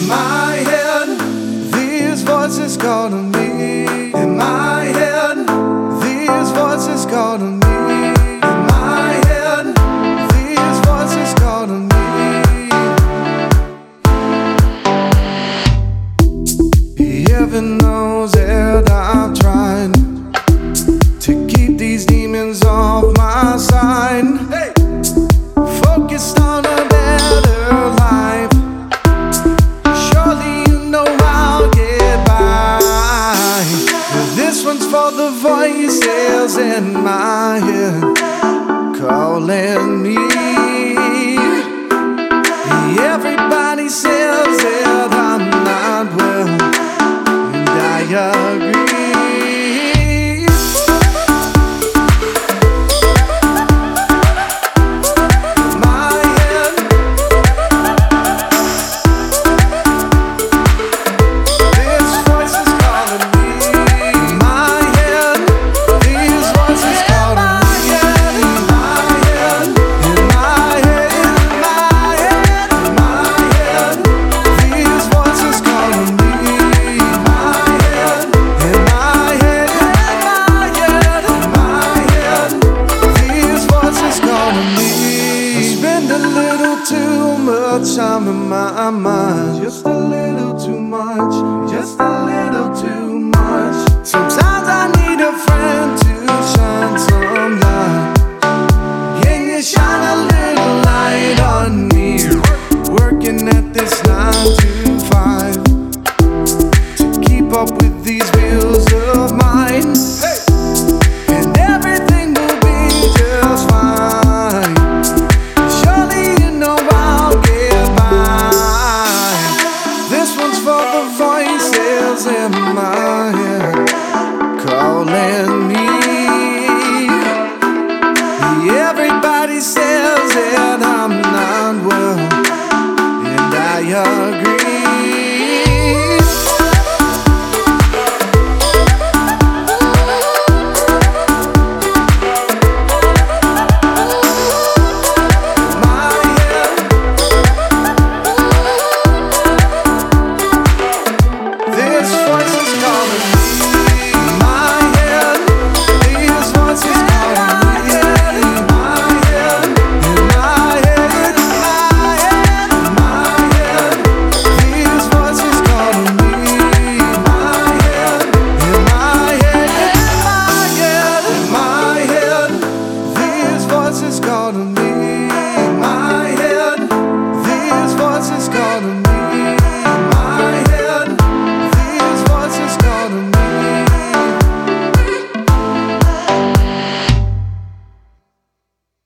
my head, these voices calling me. In my head, these voices calling me. In my head, these voices calling me. Heaven knows that I've tried to keep these demons off my side. Hey! Focused on a better life. Surely you know I'll get by. This one's for the voices in my head calling me. Everybody says that I'm not well, and I agree. Too much time in my mind, just a little too much, just a little too much. Sometimes I need a friend to shine some light. Can you shine a little light on me? Working at this 9 to 5 to keep up with these bills of mine. Hey! And everything will be just fine. Voices in my head calling me. Everybody says that I'm not well, and I agree. Calling me in my head, these voices calling me.